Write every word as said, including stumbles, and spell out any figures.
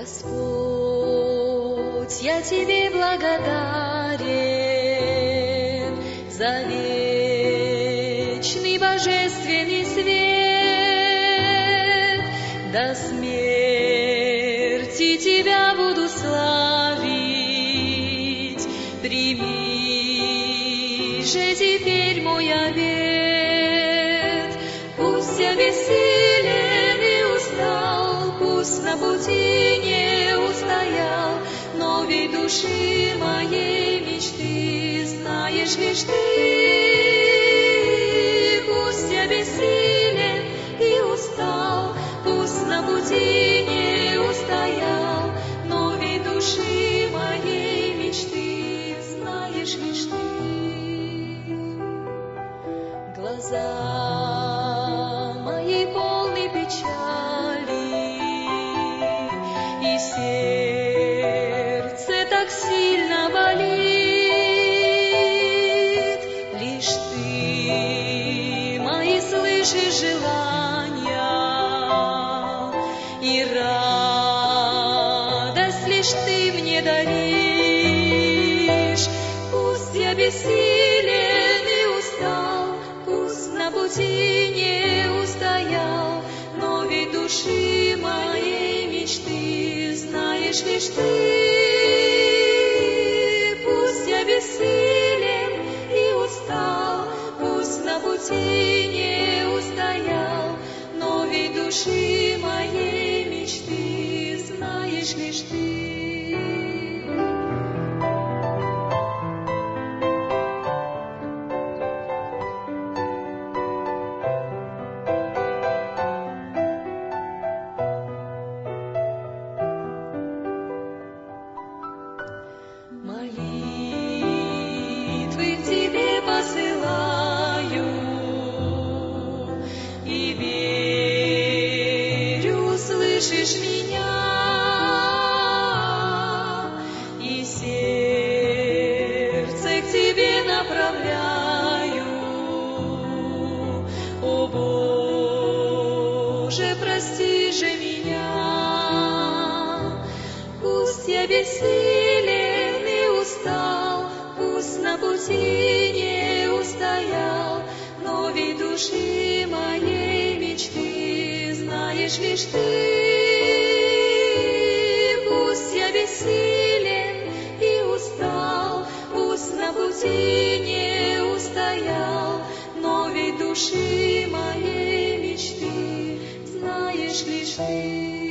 Господь, я Тебе благодарен за вечный божественный свет. До смерти Тебя буду славить, прими же теперь мой обет. Пусть я бессилен и устал, пусть на пути не устоял, но ведь души моей мечты знаешь лишь Ты. Пусть я бессилен и устал, пусть на пути не устоял, но ведь души моей мечты знаешь лишь Ты. Глаза мои полны печали, и сердце так сильно болит. Лишь Ты мои слышишь желания, и радость лишь Ты мне даришь. Пусть я бессилен и устал, пусть на пути не устоял, но ведь души моей мечты знаешь лишь Ты. Пусть я бессилен и устал, пусть на пути не устоял, но ведь души моей мечты знаешь лишь Ты. Молитвы к Тебе посылаю, и верю, слышишь меня, и сердце к Тебе направляю. О Боже, прости же меня, пусть я бессилен и устал, пусть на пути не устоял, но ведь души моей мечты знаешь лишь Ты. Пусть я бессилен и устал, пусть на пути не устоял, но ведь души моей мечты знаешь лишь Ты.